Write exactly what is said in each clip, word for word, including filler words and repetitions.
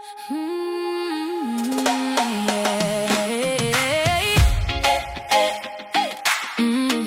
Mm, yeah. Mm.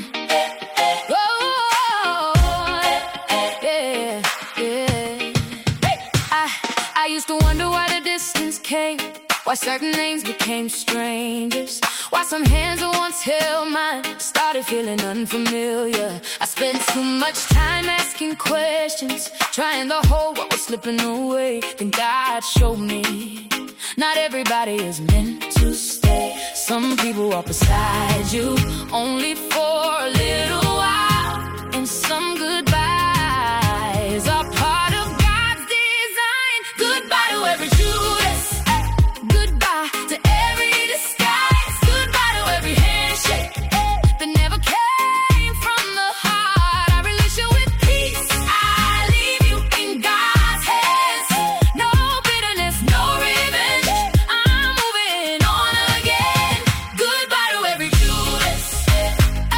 Oh, yeah, yeah. I, I used to wonder why the distance came, why certain names became strangers, why some hands that once held mine started feeling unfamiliar. I spent too much time asking questions, trying to hold what was slipping away. Then God showed me, not everybody is meant to stay. Some people walk beside you only for a little while, and some goodbyes are part of God's design. Goodbye to every Judas, goodbye to every disguise, goodbye to every handshake that never came from the heart. I release you with peace, I leave you in God's hands. No bitterness, no revenge, I'm moving on again. Goodbye to every Judas, hey.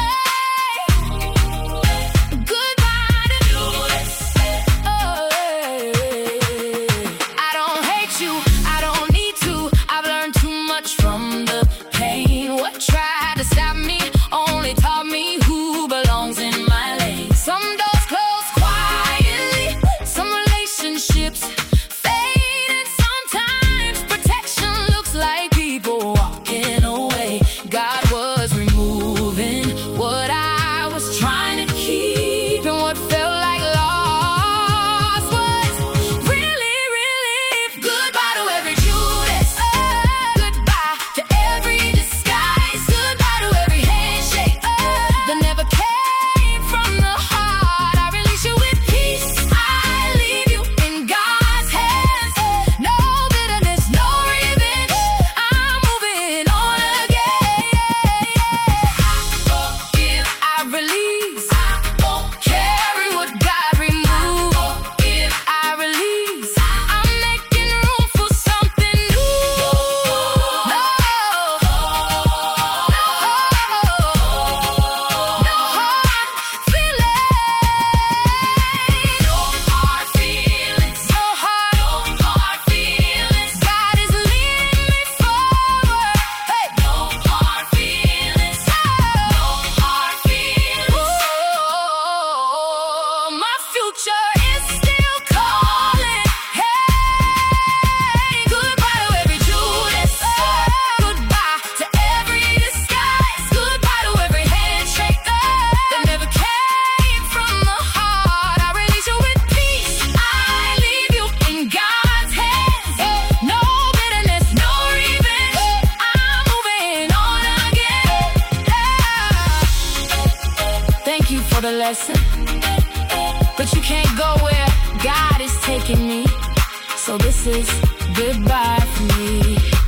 Goodbye to Judas, oh, hey. I don't hate you, I don't need to, I've learned too much from the pain. What tried to stop me only taught me who belongs in my lane. Some doors close quietly, some relationships fade, and sometimes protection looks like people walking away. God was removing what I was trying to keep, and what felt like loss was really relief. Goodbye to every Judas, goodbye to every disguise, goodbye to every handshake that never came from the heart. I release you with peace, I leave you in God's hands. No bitterness, no revenge, I'm moving on again. I forgive, I release, I won't carry what God removed. I forgive, I release, I'm making room for something new. No, no, no hard feelings, no hard feelings, no hard, no hard feelings. God is leading me forward. Hey, no hard feelings, no hard feelings. Oh, my future is still calling. Hey, goodbye to every Judas, goodbye to every disguise, goodbye to every handshake that never came from the heart. I release you with peace, I leave you in God's hands. No bitterness, no revenge, I'm moving on again. Thank you for the lesson, but you can't go where God is taking me, so this is goodbye for me.